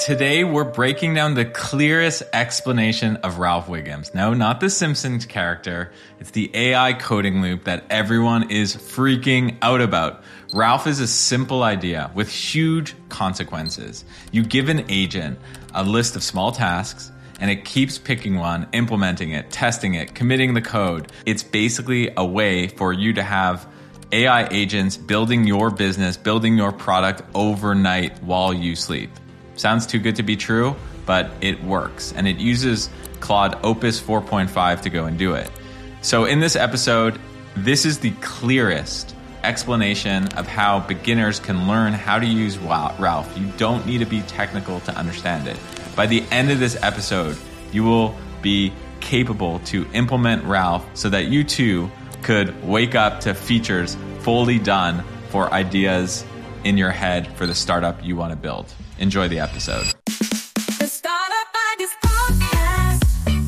Today, we're breaking down the clearest explanation of Ralph Wiggum. No, not the Simpsons character. It's the AI coding loop that everyone is freaking out about. Ralph is a simple idea with huge consequences. You give an agent a list of small tasks, and it keeps picking one, implementing it, testing it, committing the code. It's basically a way for you to have AI agents building your business, building your product overnight while you sleep. Sounds too good to be true, but it works. And it uses Claude Opus 4.5 to go and do it. So in this episode, this is the clearest explanation of how beginners can learn how to use Ralph. You don't need to be technical to understand it. By the end of this episode, you will be capable to implement Ralph so that you too could wake up to features fully done for ideas in your head for the startup you want to build. Enjoy the episode. The Startup Ideas Podcast.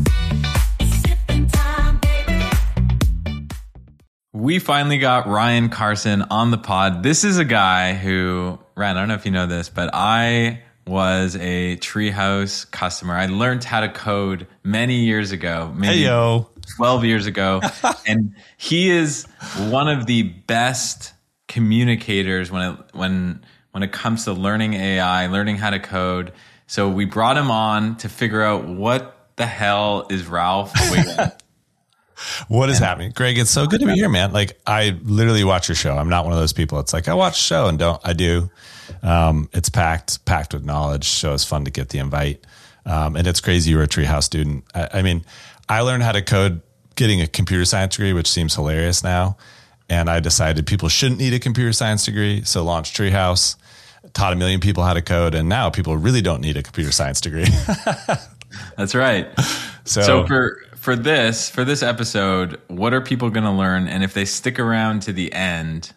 Sipping time, baby. We finally got Ryan Carson on the pod. This is a guy who, Ryan, I don't know if you know this, but I was a Treehouse customer. I learned how to code many years ago, maybe 12 years ago. And he is one of the best communicators when it comes to learning AI, learning how to code. So we brought him on to figure out what the hell is Ralph Wiggum. What is happening? Greg, it's so good to be here, man. Like, I literally watch your show. I'm not one of those people. It's like, I watch the show and I do. It's packed with knowledge. Show is fun to get the invite. And it's crazy you're a Treehouse student. I mean, I learned how to code getting a computer science degree, which seems hilarious now. And I decided people shouldn't need a computer science degree. So launched Treehouse, taught 1 million people how to code. And now people really don't need a computer science degree. That's right. So for this episode, what are people going to learn? And if they stick around to the end,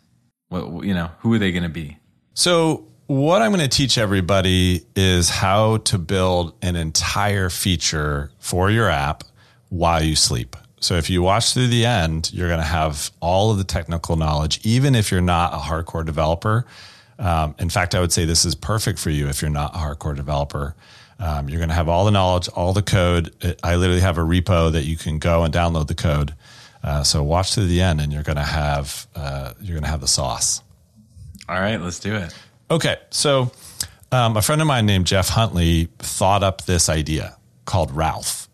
who are they going to be? So what I'm going to teach everybody is how to build an entire feature for your app while you sleep. So if you watch through the end, you're going to have all of the technical knowledge, even if you're not a hardcore developer. In fact, I would say this is perfect for you if you're not a hardcore developer. You're going to have all the knowledge, all the code. I literally have a repo that you can go and download the code. So watch through the end, and you're going to have the sauce. All right, let's do it. Okay, so a friend of mine named Jeff Huntley thought up this idea called Ralph.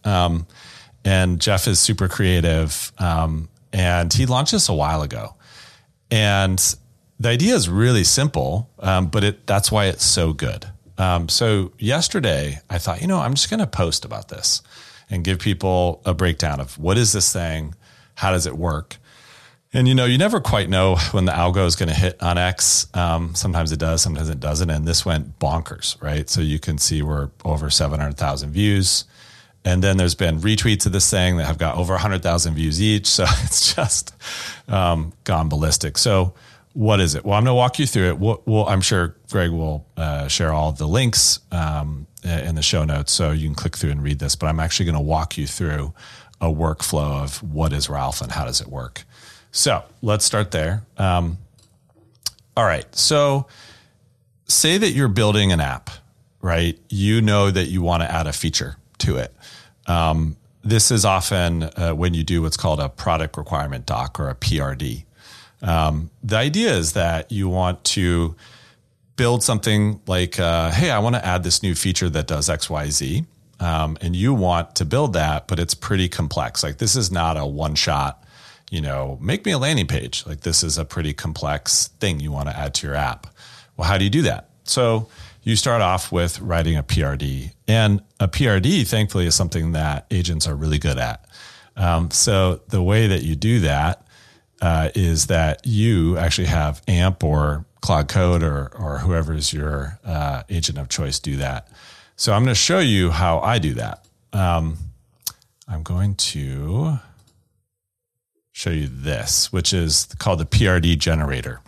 And Jeff is super creative, and he launched this a while ago. And the idea is really simple, but that's why it's so good. So yesterday, I thought, I'm just going to post about this and give people a breakdown of what is this thing, how does it work? And, you never quite know when the algo is going to hit on X. Sometimes it does, sometimes it doesn't. And this went bonkers, right? So you can see we're over 700,000 views. And then there's been retweets of this thing that have got over 100,000 views each. So it's just gone ballistic. So what is it? Well, I'm going to walk you through it. I'm sure Greg will share all of the links in the show notes so you can click through and read this. But I'm actually going to walk you through a workflow of what is Ralph and how does it work. So let's start there. All right. So say that you're building an app, right? You know that you want to add a feature to it. This is often when you do what's called a product requirement doc or a PRD. The idea is that you want to build something like, hey, I want to add this new feature that does X, Y, Z. And you want to build that, but it's pretty complex. Like, this is not a one shot, make me a landing page. Like, this is a pretty complex thing you want to add to your app. Well, how do you do that? So you start off with writing a PRD, and a PRD, thankfully, is something that agents are really good at. So the way that you do that is that you actually have AMP or Claude Code or whoever's your agent of choice do that. So I'm going to show you how I do that. I'm going to show you this, which is called the PRD generator.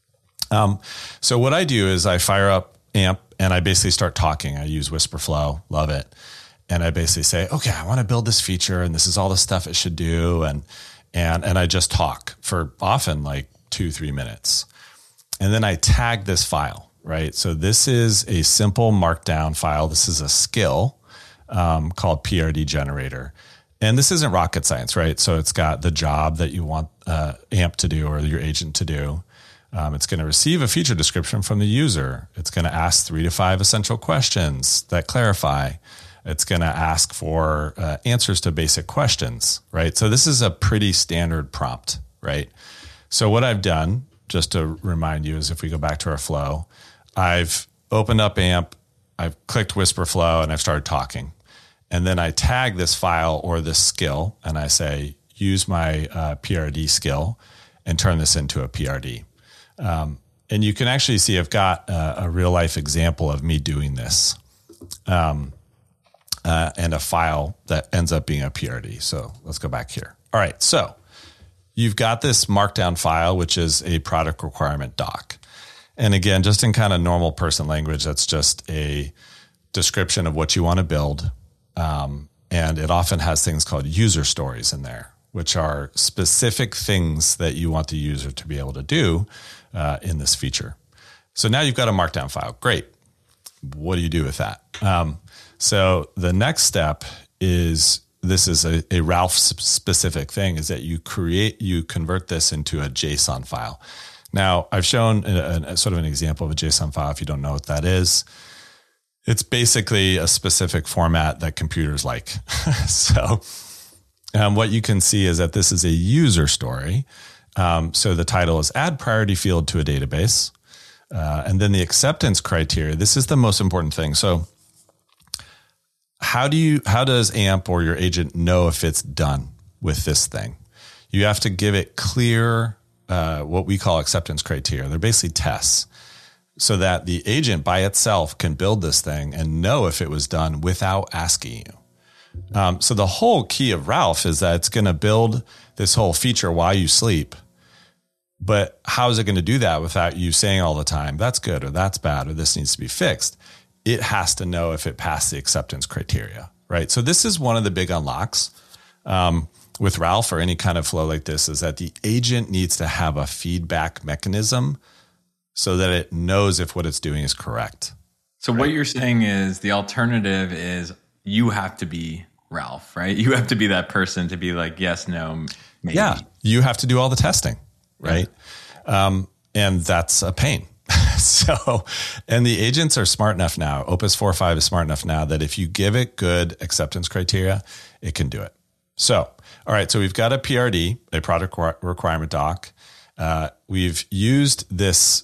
So what I do is I fire up AMP and I basically start talking. I use Whisperflow, love it. And I basically say, okay, I want to build this feature and this is all the stuff it should do. And I just talk for often like 2-3 minutes. And then I tag this file. right? So this is a simple markdown file. This is a skill called PRD generator. And this isn't rocket science, right? So it's got the job that you want AMP to do or your agent to do. It's going to receive a feature description from the user. It's going to ask 3 to 5 essential questions that clarify. It's going to ask for answers to basic questions, right? So this is a pretty standard prompt, right? So what I've done, just to remind you, is if we go back to our flow, I've opened up AMP, I've clicked Whisper Flow, and I've started talking. And then I tag this file or this skill, and I say, use my PRD skill and turn this into a PRD. And you can actually see I've got a real life example of me doing this and a file that ends up being a PRD. So let's go back here. All right. So you've got this markdown file, which is a product requirement doc. And again, just in kind of normal person language, that's just a description of what you want to build. And it often has things called user stories in there, which are specific things that you want the user to be able to do in this feature. So now you've got a markdown file. Great. What do you do with that? So the next step is, this is a Ralph specific thing, is that you convert this into a JSON file. Now I've shown a sort of an example of a JSON file. If you don't know what that is, it's basically a specific format that computers like. So what you can see is that this is a user story. So the title is add priority field to a database. And then the acceptance criteria, this is the most important thing. So how does AMP or your agent know if it's done with this thing? You have to give it clear, what we call acceptance criteria. They're basically tests, so that the agent by itself can build this thing and know if it was done without asking you. So the whole key of Ralph is that it's going to build this whole feature while you sleep. But how is it going to do that without you saying all the time, that's good, or that's bad, or this needs to be fixed? It has to know if it passed the acceptance criteria, right? So this is one of the big unlocks with Ralph or any kind of flow like this, is that the agent needs to have a feedback mechanism so that it knows if what it's doing is correct. So what you're saying is the alternative is you have to be Ralph, right? You have to be that person to be like, yes, no, maybe. Yeah, you have to do all the testing, right? Yeah. And that's a pain. So, and the agents are smart enough now. Opus 4.5 is smart enough now that if you give it good acceptance criteria, it can do it. So, all right. So we've got a PRD, a product requirement doc. We've used this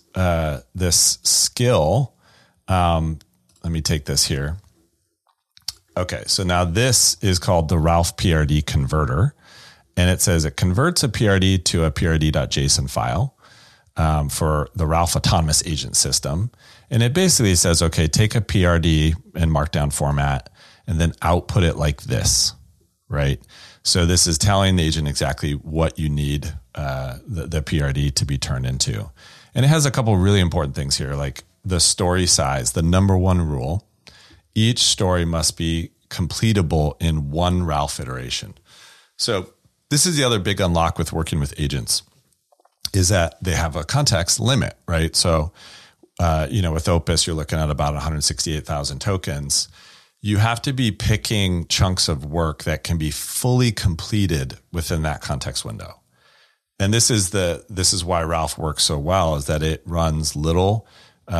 skill. Let me take this here. Okay. So now this is called the Ralph PRD converter. And it says it converts a PRD to a PRD.json file. For the Ralph Autonomous Agent System. And it basically says, okay, take a PRD in markdown format and then output it like this, right? So this is telling the agent exactly what you need the PRD to be turned into. And it has a couple really important things here, like the story size, the number one rule. Each story must be completable in one Ralph iteration. So this is the other big unlock with working with agents, is that they have a context limit, right? So, with Opus, you're looking at about 168,000 tokens. You have to be picking chunks of work that can be fully completed within that context window. And this is why Ralph works so well, is that it runs little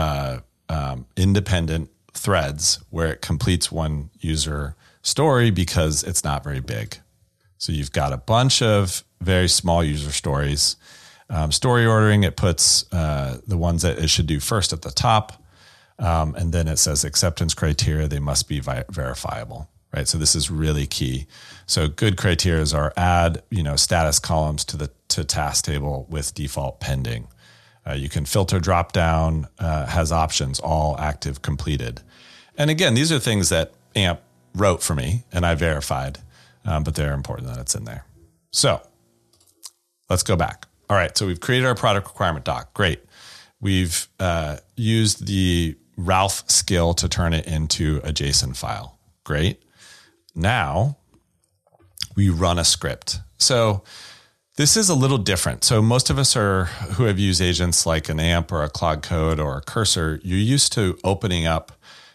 independent threads where it completes one user story because it's not very big. So you've got a bunch of very small user stories. Story ordering, it puts the ones that it should do first at the top. And then it says acceptance criteria, they must be verifiable, right? So this is really key. So good criteria are add, status columns to task table with default pending. You can filter drop down, has options, all active completed. And again, these are things that AMP wrote for me and I verified, but they're important that it's in there. So let's go back. All right, so we've created our product requirement doc. Great. We've used the Ralph skill to turn it into a JSON file. Great. Now we run a script. So This is a little different. So most of us who have used agents like an AMP or a Claude Code or a Cursor, you're used to opening up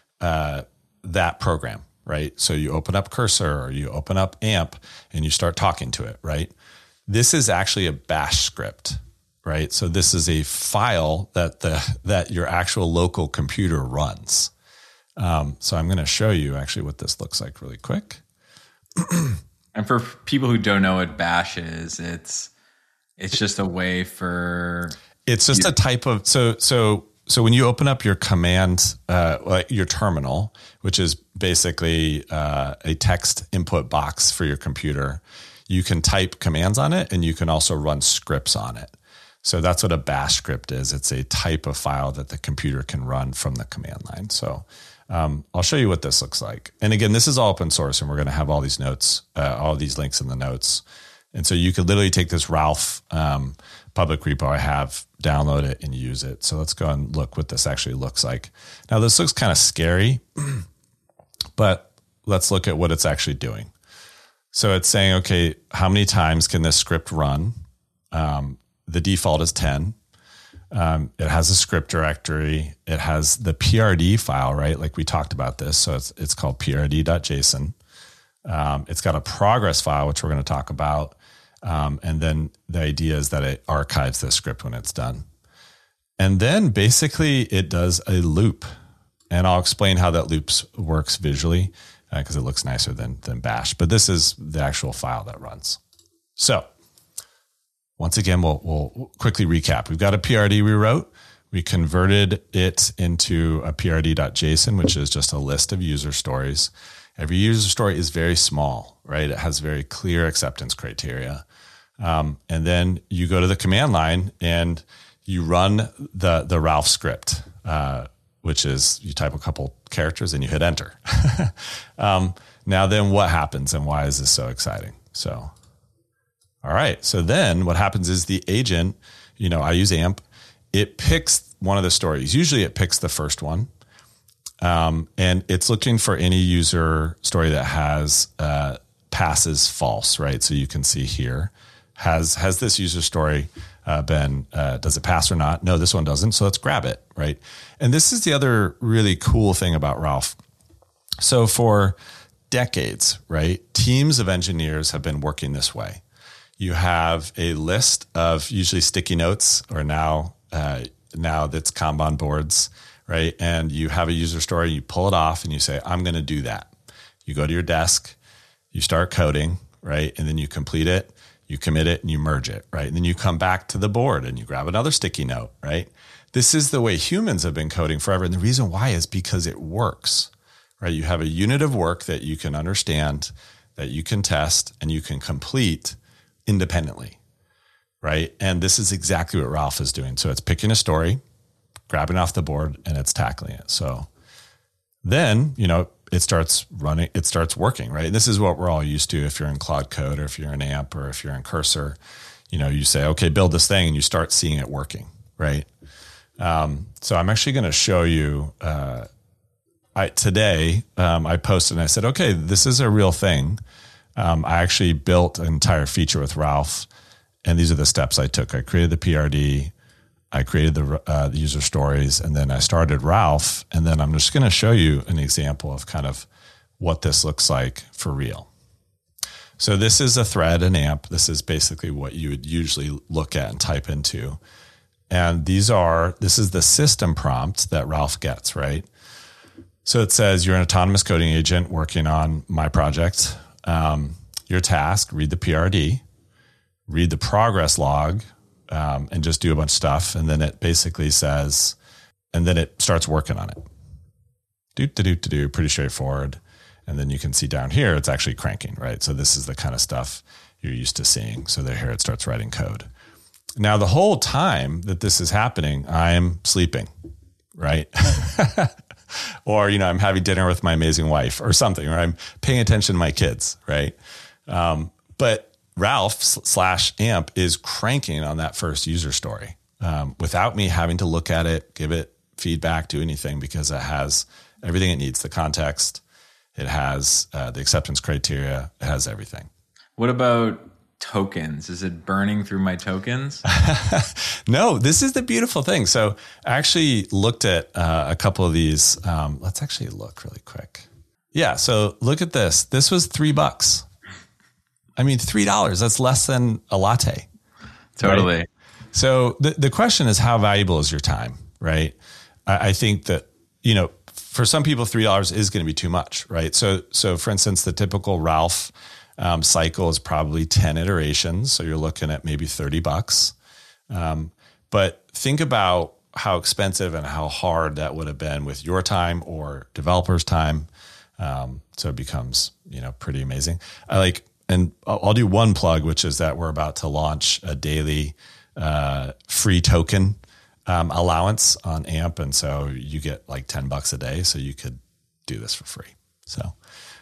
that program, right? So you open up Cursor or you open up AMP and you start talking to it, right? This is actually a bash script, right? So this is a file that your actual local computer runs. So I'm going to show you actually what this looks like really quick. And for people who don't know what bash is, it's just a way for... It's just a type of... So when you open up your command, like your terminal, which is basically a text input box for your computer, you can type commands on it and you can also run scripts on it. So that's what a bash script is. It's a type of file that the computer can run from the command line. So I'll show you what this looks like. And again, this is all open source and we're going to have all these notes, all these links in the notes. And so you could literally take this Ralph public repo I have, download it and use it. So let's go and look what this actually looks like. Now this looks kind of scary, but let's look at what it's actually doing. So it's saying, okay, how many times can this script run? The default is 10. It has a script directory. It has the PRD file, right? Like we talked about this. So it's called prd.json. It's got a progress file, which we're going to talk about. And then the idea is that it archives the script when it's done. And then basically it does a loop. And I'll explain how that loop works visually because it looks nicer than bash. But this is the actual file that runs. So once again, we'll quickly recap. We've got a PRD we wrote. We converted it into a prd.json, which is just a list of user stories. Every user story is very small, right? It has very clear acceptance criteria. And then you go to the command line and you run the Ralph script, which is you type a couple characters and you hit enter. Now then what happens and why is this so exciting? So, all right. So then what happens is the agent, I use AMP, it picks one of the stories. Usually it picks the first one. And it's looking for any user story that has passes false, right? So you can see here, has this user story been, does it pass or not? No, this one doesn't. So let's grab it, right? And this is the other really cool thing about Ralph. So for decades, right, teams of engineers have been working this way. You have a list of usually sticky notes or now that's Kanban boards, right? And you have a user story, you pull it off and you say, I'm going to do that. You go to your desk, you start coding, right? And then you complete it, you commit it and you merge it, right? And then you come back to the board and you grab another sticky note, right? This is the way humans have been coding forever. And the reason why is because it works, right? You have a unit of work that you can understand, that you can test and you can complete independently, right? And this is exactly what Ralph is doing. So it's picking a story, grabbing off the board and it's tackling it. So then, it starts running, it starts working, right? And this is what we're all used to. If you're in Claude Code or if you're in AMP or if you're in Cursor, you say, okay, build this thing and you start seeing it working, right? So I'm actually going to show you, today I posted and I said, okay, this is a real thing. I actually built an entire feature with Ralph and these are the steps I took. I created the PRD, I created the user stories, and then I started Ralph. And then I'm just going to show you an example of kind of what this looks like for real. So this is a thread, an AMP. This is basically what you would usually look at and type into. And this is the system prompt that Ralph gets, right? So it says you're an autonomous coding agent working on my project. Your task, read the PRD, read the progress log, and just do a bunch of stuff. And then it basically says, and then it starts working on it. Pretty straightforward. And then you can see down here, it's actually cranking, right? So this is the kind of stuff you're used to seeing. So here it starts writing code. Now, the whole time that this is happening, I'm sleeping, right? Or, I'm having dinner with my amazing wife or something, or I'm paying attention to my kids, right? But Ralph/AMP is cranking on that first user story without me having to look at it, give it feedback, do anything, because it has everything it needs, the context, it has the acceptance criteria, it has everything. What about tokens. Is it burning through my tokens? No, this is the beautiful thing. So I actually looked at a couple of these. Let's actually look really quick. Yeah. So look at this. This was $3. I mean, $3. That's less than a latte. Totally. Right? So the question is, how valuable is your time? Right. I think that, for some people, $3 is going to be too much. Right. So for instance, the typical Ralph cycle is probably 10 iterations. So you're looking at maybe $30. But think about how expensive and how hard that would have been with your time or developers' time. So it becomes, pretty amazing. And I'll do one plug, which is that we're about to launch a daily free token allowance on AMP. And so you get like $10 a day. So you could do this for free. So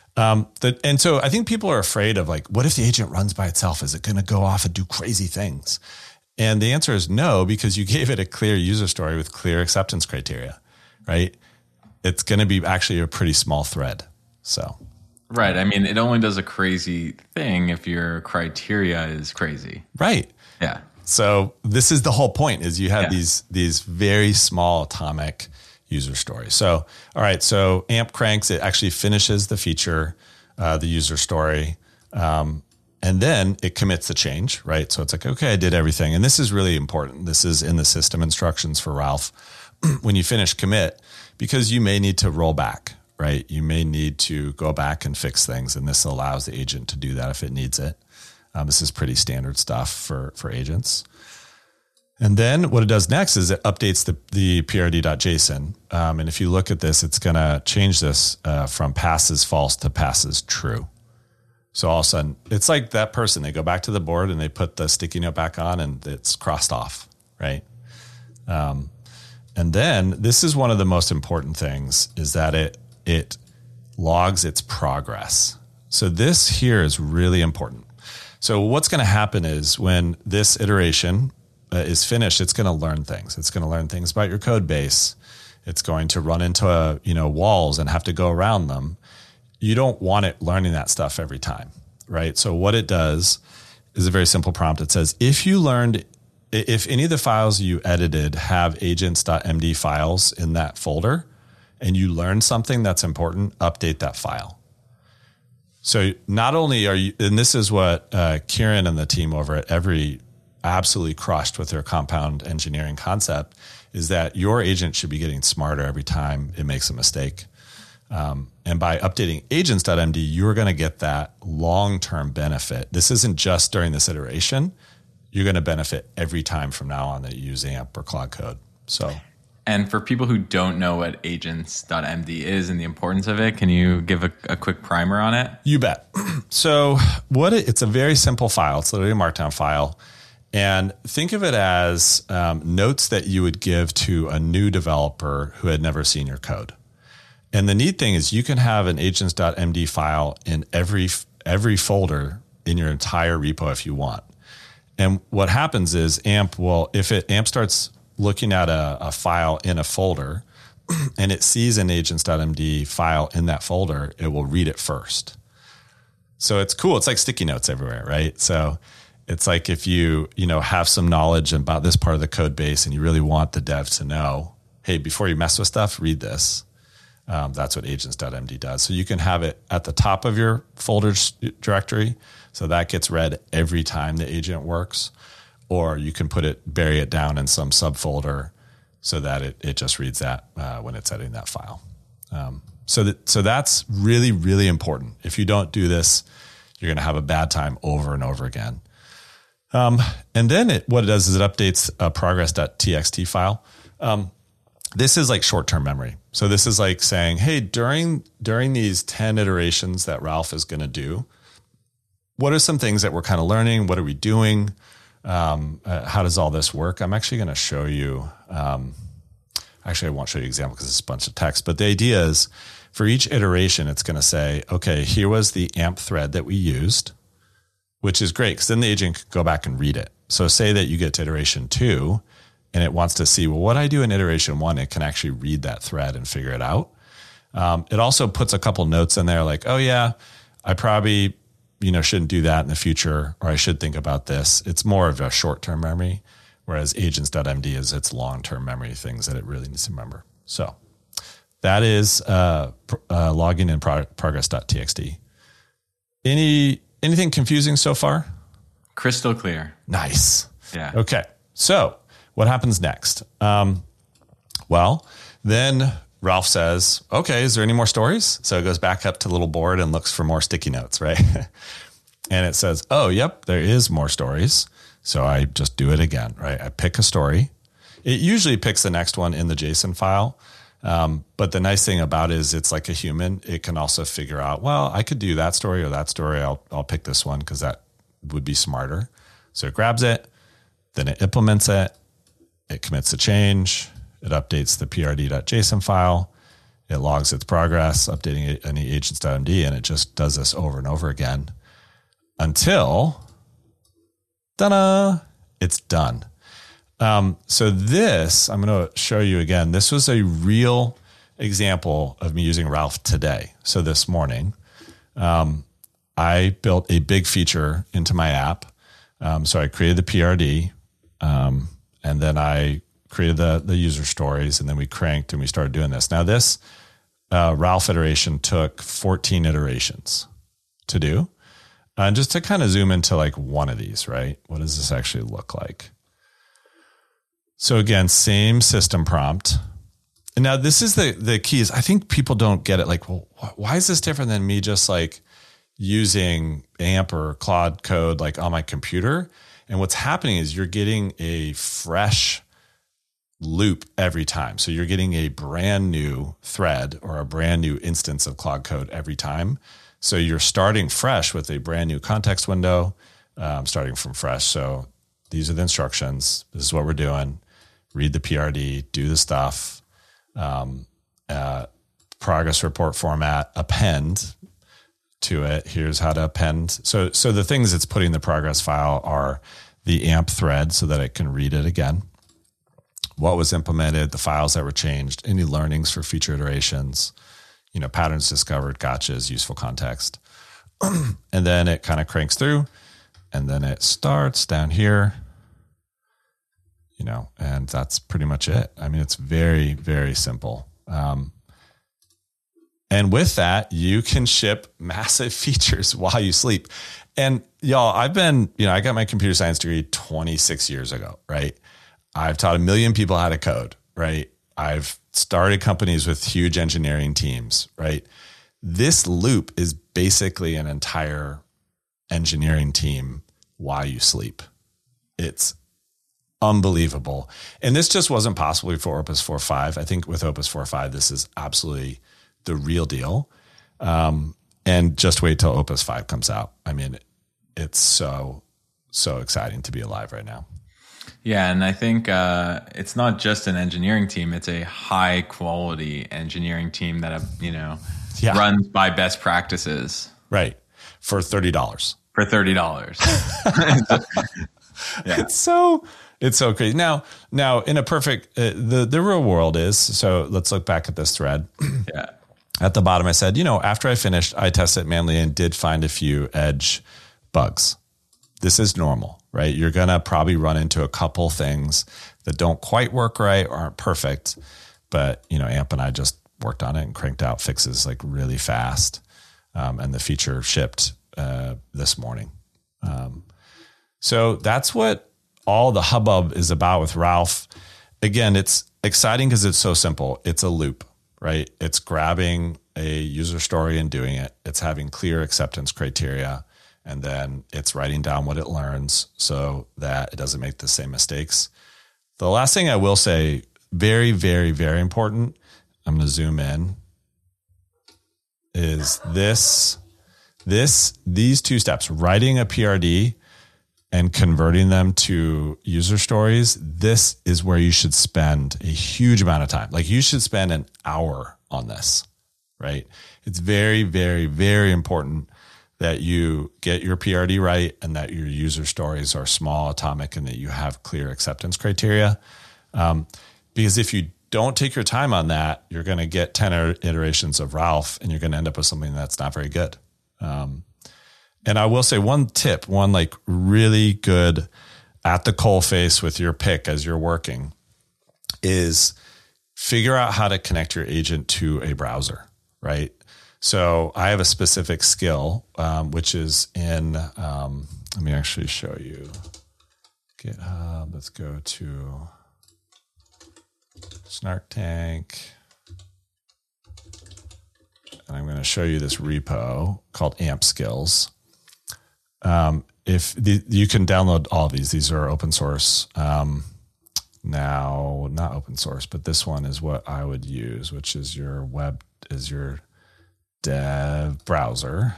so I think people are afraid of what if the agent runs by itself? Is it going to go off and do crazy things? And the answer is no, because you gave it a clear user story with clear acceptance criteria, right? It's going to be actually a pretty small thread. So, right. I mean, it only does a crazy thing if your criteria is crazy. Right. Yeah. So this is the whole point, is you have these very small atomic user story. So, all right. So AMP cranks, it actually finishes the feature, the user story. And then it commits the change, right? So it's like, okay, I did everything. And this is really important. This is in the system instructions for Ralph. When you finish commit, because you may need to roll back, right? You may need to go back and fix things. And this allows the agent to do that if it needs it. This is pretty standard stuff for agents. And then what it does next is it updates the prd.json. And if you look at this, it's going to change this from passes false to passes true. So all of a sudden, it's like that person, they go back to the board and they put the sticky note back on and it's crossed off, right? And then this is one of the most important things, is that it logs its progress. So this here is really important. So what's going to happen is when this iteration is finished, it's going to learn things. It's going to learn things about your code base. It's going to run into walls and have to go around them. You don't want it learning that stuff every time, right? So what it does is a very simple prompt. It says, if any of the files you edited have agents.md files in that folder and you learn something that's important, update that file. So not only are you, and this is what Kieran and the team over at Every absolutely crushed with their compound engineering concept, is that your agent should be getting smarter every time it makes a mistake. And by updating agents.md, you're going to get that long-term benefit. This isn't just during this iteration. You're going to benefit every time from now on that you use AMP or Claude Code. So, and for people who don't know what agents.md is and the importance of it, can you give a quick primer on it? You bet. So it's a very simple file. It's literally a Markdown file. And think of it as notes that you would give to a new developer who had never seen your code. And the neat thing is you can have an agents.md file in every folder in your entire repo if you want. And what happens is AMP starts looking at a file in a folder and it sees an agents.md file in that folder, it will read it first. So it's cool. It's like sticky notes everywhere, right? So it's like if you have some knowledge about this part of the code base and you really want the dev to know, hey, before you mess with stuff, read this. That's what agents.md does. So you can have it at the top of your folders directory. So that gets read every time the agent works. Or you can bury it down in some subfolder so that it just reads that when it's editing that file. So that's really, really important. If you don't do this, you're going to have a bad time over and over again. And then what it does is it updates a progress.txt file. This is like short-term memory. So this is like saying, hey, during these 10 iterations that Ralph is going to do, what are some things that we're kind of learning? What are we doing? How does all this work? I'm actually going to show you. Actually, I won't show you an example because it's a bunch of text. But the idea is for each iteration, it's going to say, okay, here was the AMP thread that we used, which is great because then the agent can go back and read it. So say that you get to iteration 2 and it wants to see, well, what I do in iteration 1, it can actually read that thread and figure it out. It also puts a couple notes in there like, oh yeah, I probably shouldn't do that in the future, or I should think about this. It's more of a short-term memory, whereas agents.md is its long-term memory, things that it really needs to remember. So that is logging in progress.txt. Anything confusing so far? Crystal clear. Nice. Yeah. Okay. So what happens next? Well, then Ralph says, okay, is there any more stories? So it goes back up to the little board and looks for more sticky notes, right? And it says, oh, yep, there is more stories. So I just do it again, right? I pick a story. It usually picks the next one in the JSON file. But the nice thing about it is it's like a human. It can also figure out, well, I could do that story or that story. I'll pick this one because that would be smarter. So it grabs it, then it implements it. It commits a change. It updates the prd.json file. It logs its progress, updating any agents.md, and it just does this over and over again until, ta-da, it's done. So this, I'm going to show you again. This was a real example of me using Ralph today. So this morning, I built a big feature into my app. So I created the PRD, and then I created the user stories, and then we cranked and we started doing this. Now this Ralph iteration took 14 iterations to do. And just to kind of zoom into like one of these, right? What does this actually look like? So again, same system prompt. And now this is the key is I think people don't get it. Like, well, why is this different than me just like using AMP or Claude code like on my computer? And what's happening is you're getting a fresh loop every time. So you're getting a brand new thread or a brand new instance of Claude code every time. So you're starting fresh with a brand new context window, starting from fresh. So these are the instructions. This is what we're doing. Read the PRD, do the stuff, progress report format, append to it. Here's how to append. So the things it's putting in the progress file are the AMP thread so that it can read it again. What was implemented, the files that were changed, any learnings for future iterations, patterns discovered, gotchas, useful context. And then it kind of cranks through, and then it starts down here, and that's pretty much it. I mean, it's very, very simple. And with that, you can ship massive features while you sleep. And y'all, I got my computer science degree 26 years ago, right? I've taught 1 million people how to code, right? I've started companies with huge engineering teams, right? This loop is basically an entire engineering team while you sleep. It's unbelievable. And this just wasn't possible before Opus 4.5. I think with Opus 4.5, this is absolutely the real deal. And just wait till Opus 5 comes out. I mean, it's so exciting to be alive right now. Yeah, and I think it's not just an engineering team; it's a high quality engineering team that runs by best practices. Right, for $30. For $30. Yeah. It's so crazy. Now in a perfect the real world is, so let's look back at this thread. Yeah. At the bottom, I said, after I finished, I tested it manually and did find a few edge bugs. This is normal, right? You're going to probably run into a couple things that don't quite work right or aren't perfect. But, AMP and I just worked on it and cranked out fixes like really fast. And the feature shipped this morning. So that's what all the hubbub is about with Ralph. Again, it's exciting because it's so simple. It's a loop, right? It's grabbing a user story and doing it. It's having clear acceptance criteria. And then it's writing down what it learns so that it doesn't make the same mistakes. The last thing I will say, very, very, very important, I'm going to zoom in, is these two steps, writing a PRD and converting them to user stories. This is where you should spend a huge amount of time. Like you should spend an hour on this, right? It's very, very, very important that you get your PRD right and that your user stories are small, atomic, and that you have clear acceptance criteria. Because if you don't take your time on that, you're going to get 10 iterations of Ralph and you're going to end up with something that's not very good. And I will say one tip, one like really good at the coal face with your pick as you're working is figure out how to connect your agent to a browser, right? So I have a specific skill, which is in, let me actually show you GitHub. Let's go to Snark Tank. And I'm going to show you this repo called AMP Skills. You can download all of these are open source. Now, not open source, but this one is what I would use, which is your dev browser.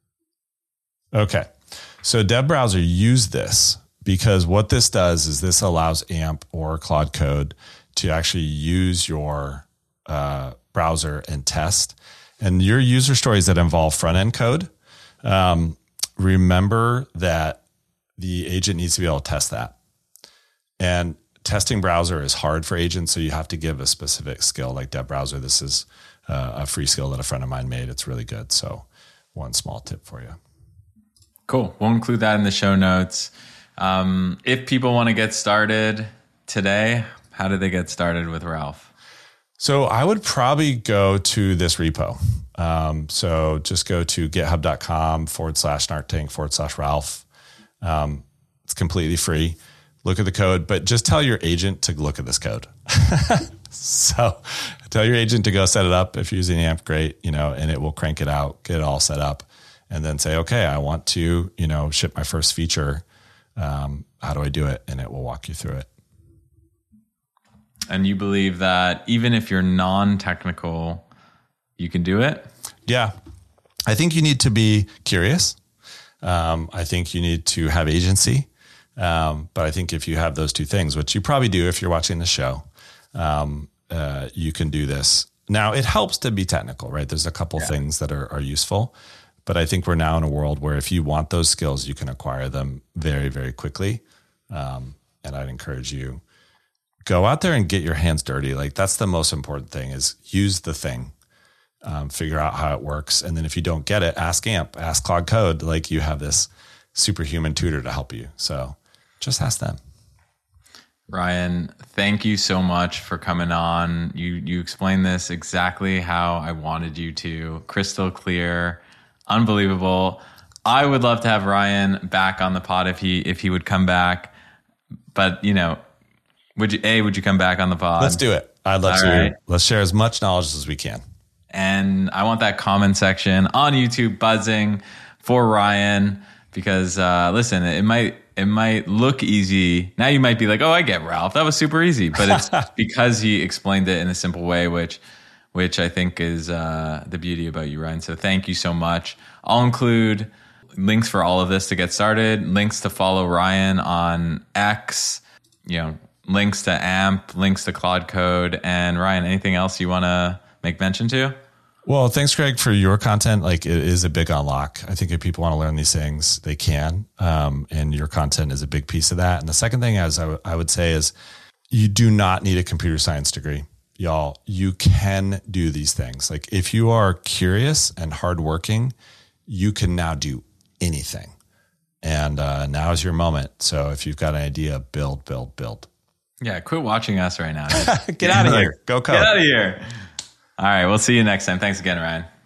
Okay. So dev browser, use this because what this does is this allows AMP or Claude Code to actually use your browser and test. And your user stories that involve front-end code, remember that the agent needs to be able to test that. And testing browser is hard for agents, so you have to give a specific skill like dev browser. This is a free skill that a friend of mine made. It's really good. So one small tip for you. Cool. We'll include that in the show notes. If people want to get started today, how do they get started with Ralph? So I would probably go to this repo. So just go to github.com/snarktank/Ralph. It's completely free. Look at the code, but just tell your agent to look at this code. So tell your agent to go set it up. If you're using AMP, great, and it will crank it out, get it all set up, and then say, okay, I want to, ship my first feature. How do I do it? And it will walk you through it. And you believe that even if you're non-technical, you can do it? Yeah. I think you need to be curious. I think you need to have agency. But I think if you have those two things, which you probably do if you're watching the show, you can do this. Now, it helps to be technical, right? There's a couple things that are useful. But I think we're now in a world where if you want those skills, you can acquire them very, very quickly. And I'd encourage you, go out there and get your hands dirty. Like that's the most important thing is use the thing, figure out how it works. And then if you don't get it, ask AMP, ask Claude Code. Like you have this superhuman tutor to help you. So just ask them. Ryan, thank you so much for coming on. You explained this exactly how I wanted you to. Crystal clear, unbelievable. I would love to have Ryan back on the pod if he would come back. But would you come back on the pod? Let's do it. I'd love to. Right. Let's share as much knowledge as we can. And I want that comment section on YouTube buzzing for Ryan because listen, it might look easy. Now you might be like, oh, I get Ralph. That was super easy. But it's because he explained it in a simple way, which I think is the beauty about you, Ryan. So thank you so much. I'll include links for all of this to get started, links to follow Ryan on X, links to AMP, links to Claude Code. And Ryan, anything else you want to make mention to? Well, thanks, Greg, for your content. Like it is a big unlock. I think if people want to learn these things, they can. And your content is a big piece of that. And the second thing is I would say is you do not need a computer science degree. Y'all, you can do these things. Like if you are curious and hardworking, you can now do anything. And now is your moment. So if you've got an idea, build. Yeah, quit watching us right now. Get out of here. Go code. Get out of here. All right, we'll see you next time. Thanks again, Ryan.